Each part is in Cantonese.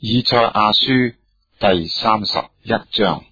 以賽亞書第31章。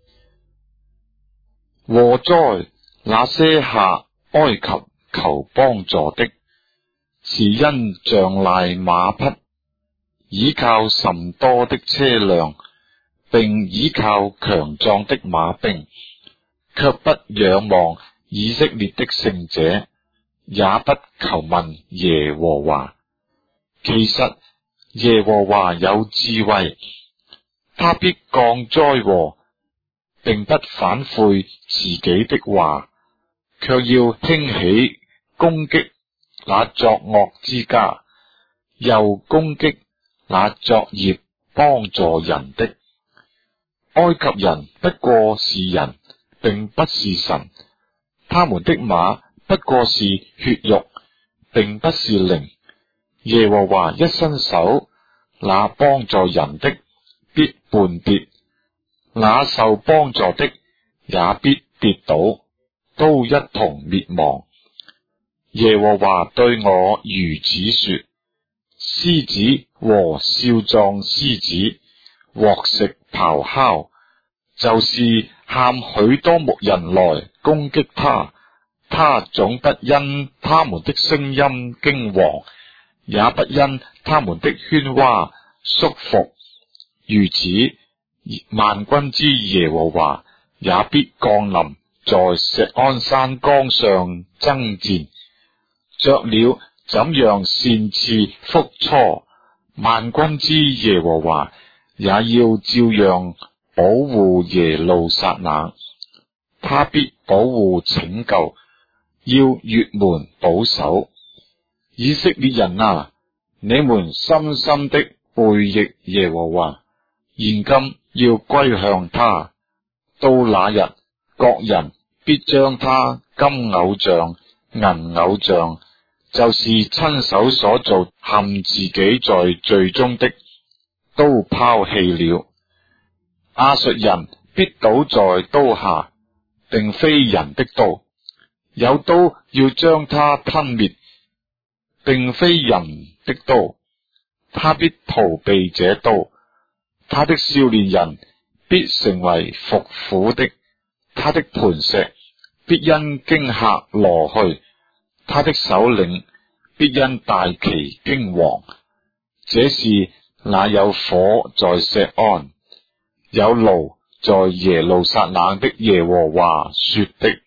禍哉！那些下埃及求幫助的，是因仗賴馬匹，倚靠甚多的車輛，並倚靠強壯的馬兵，卻不仰望以色列的聖者，也不求問耶和華。其實耶和華有智慧，他必降災禍，並不反悔自己的話，卻要興起攻擊那作惡之家，又攻擊那作孽幫助人的。埃及人不過是人，並不是神，他們的馬不過是血肉，並不是靈。耶和華一伸手，那幫助人的必絆跌，那受幫助的也必跌倒，都一同滅亡。耶和華對我如此說：獅子和少壯獅子獲食咆哮，就是喊許多牧人來攻擊他，他總不因他們的聲音驚惶，也不因他們的喧嘩束服。如此，萬軍之耶和華也必降臨在錫安山崗上爭戰。雀鳥怎樣搧翅覆雛，萬軍之耶和華也要照樣保護耶路撒冷。他必保護拯救，要越門保守。以色列人啊，你們深深的背逆耶和華，現今要歸向他。到那日，各人必將他金偶像、銀偶像，就是親手所做陷自己在罪中的，都拋棄了。亞述人必倒在刀下，並非人的刀，有刀要將他吞滅，並非人的刀，他必逃避這刀。他的少年人必成為服苦的，他的磐石必因驚嚇挪去，他的首領必因大旗驚惶。這是那有火在錫安，有爐在耶路撒冷的耶和華說的。